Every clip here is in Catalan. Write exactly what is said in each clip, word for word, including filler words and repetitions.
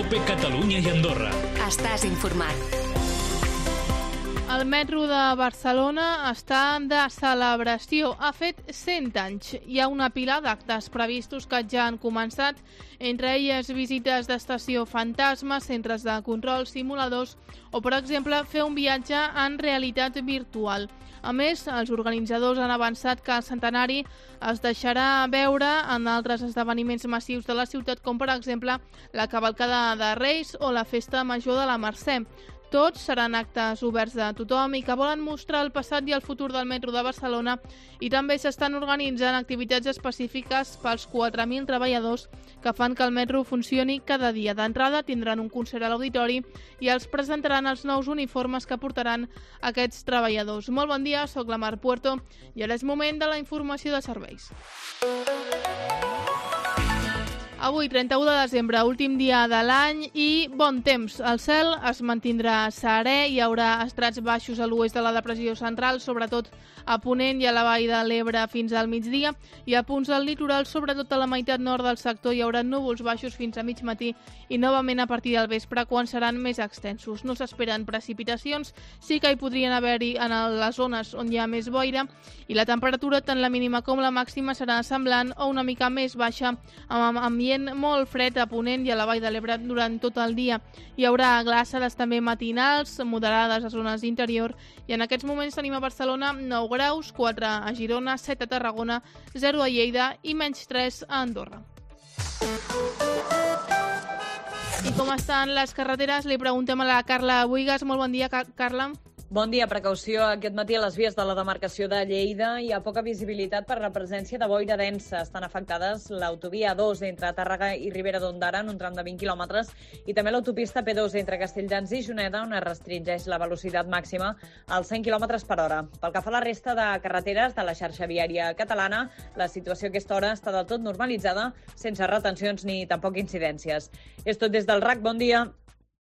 COPE Catalunya i Andorra. Estàs informat. El metro de Barcelona està de celebració. Ha fet cent anys. Hi ha una pila d'actes previstos que ja han començat, entre elles visites d'estació fantasma, centres de control, simuladors o, per exemple, fer un viatge en realitat virtual. A més, els organitzadors han avançat que el centenari es deixarà veure en altres esdeveniments massius de la ciutat, com per exemple la cavalcada de Reis o la festa major de la Mercè. Tots seran actes oberts a tothom i que volen mostrar el passat i el futur del metro de Barcelona, i també s'estan organitzant activitats específiques pels quatre mil treballadors que fan que el metro funcioni cada dia. D'entrada tindran un concert a l'auditori i els presentaran els nous uniformes que portaran aquests treballadors. Molt bon dia, soc la Mar Puerto i ara és moment de la informació de serveis. Avui, trenta-u de desembre, últim dia de l'any i bon temps. El cel es mantindrà serè, hi haurà estrats baixos a l'oest de la depressió central, sobretot a Ponent i a la vall de l'Ebre fins al migdia, i a punts del litoral, sobretot a la meitat nord del sector, hi haurà núvols baixos fins a mig matí i novament a partir del vespre, quan seran més extensos. No s'esperen precipitacions, sí que hi podrien haver-hi en les zones on hi ha més boira, i la temperatura, tant la mínima com la màxima, serà semblant o una mica més baixa, amb ambient molt fred a Ponent i a la vall de l'Ebre durant tot el dia. Hi haurà glaçades també matinals, moderades a zones d'interior, i en aquests moments tenim a Barcelona nou graus, quatre a Girona, set a Tarragona, zero a Lleida i menys tres a Andorra. I com estan les carreteres? Li preguntem a la Carla Buigas. Molt bon dia, Carla. Bon dia. Precaució aquest matí a les vies de la demarcació de Lleida. Hi ha poca visibilitat per la presència de boira densa. Estan afectades l'autovia A dos entre Tàrrega i Ribera d'Ondara en un tram de vint quilòmetres i també l'autopista P dos entre Castelldans i Juneda, on es restringeix la velocitat màxima als cent quilòmetres per hora. Pel que fa a la resta de carreteres de la xarxa viària catalana, la situació a aquesta hora està del tot normalitzada, sense retencions ni tampoc incidències. És tot des del R A C. Bon dia.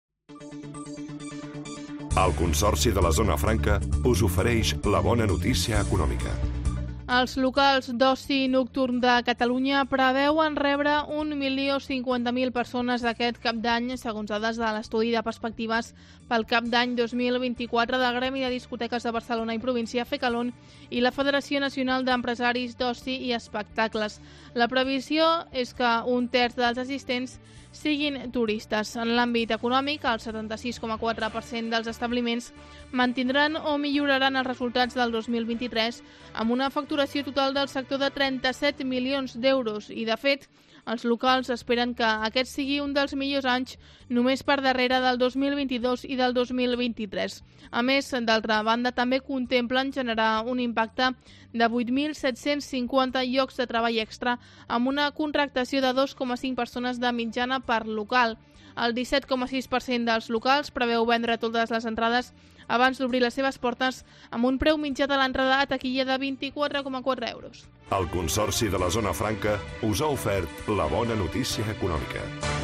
El Consorci de la Zona Franca us ofereix la bona notícia econòmica. Els locals d'oci nocturn de Catalunya preveuen rebre un milió cinquanta mil persones aquest cap d'any, segons dades de l'estudi de perspectives pel cap d'any dos mil vint-i-quatre del Gremi de Discoteques de Barcelona i Província, FECALON, i la Federació Nacional d'Empresaris d'Oci i Espectacles. La previsió és que un terç dels assistents siguin turistes. En l'àmbit econòmic, el setanta-sis coma quatre per cent dels establiments mantindran o milloraran els resultats del dos mil vint-i-tres amb una facturació total del sector de trenta-set milions d'euros i, de fet, els locals esperen que aquest sigui un dels millors anys, només per darrere del dos mil vint-i-dos i del dos mil vint-i-tres. A més, d'altra banda, també contemplen generar un impacte de vuit mil set-cents cinquanta llocs de treball extra amb una contractació de dos coma cinc persones de mitjana per local. El disset coma sis per cent dels locals preveu vendre totes les entrades abans d'obrir les seves portes amb un preu mitjà de l'entrada a taquilla de vint-i-quatre coma quatre euros. El Consorci de la Zona Franca us ha ofert la bona notícia econòmica.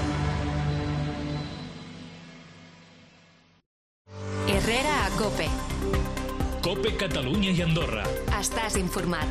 Herrera a COPE. COPE Catalunya i Andorra. Estàs informat.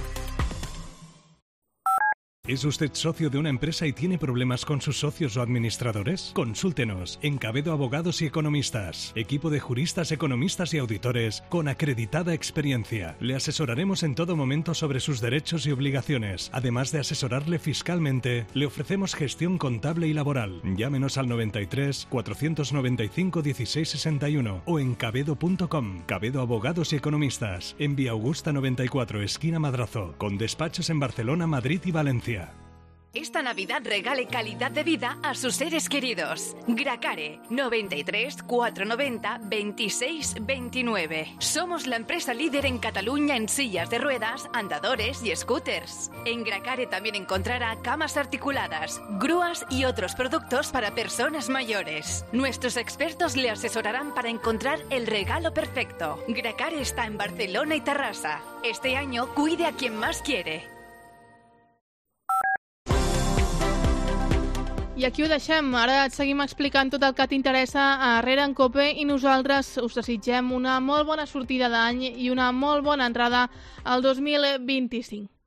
¿Es usted socio de una empresa y tiene problemas con sus socios o administradores? Consúltenos en Cabedo Abogados y Economistas, equipo de juristas, economistas y auditores con acreditada experiencia. Le asesoraremos en todo momento sobre sus derechos y obligaciones. Además de asesorarle fiscalmente, le ofrecemos gestión contable y laboral. Llámenos al noventa y tres, cuatrocientos noventa y cinco, dieciséis sesenta y uno o en cabedo punto com. Cabedo Abogados y Economistas, en Vía Augusta noventa y cuatro, esquina Madrazo, con despachos en Barcelona, Madrid y Valencia. Esta Navidad regale calidad de vida a sus seres queridos. Gracare, noventa y tres, cuatrocientos noventa, veintiséis veintinueve. Somos la empresa líder en Cataluña en sillas de ruedas, andadores y scooters. En Gracare también encontrará camas articuladas, grúas y otros productos para personas mayores. Nuestros expertos le asesorarán para encontrar el regalo perfecto. Gracare está en Barcelona y Terrassa. Este año cuide a quien más quiere. I aquí ho deixem. Ara et seguim explicant tot el que t'interessa a Herrera en COPE i nosaltres us desitgem una molt bona sortida d'any i una molt bona entrada al dos mil vint-i-cinc.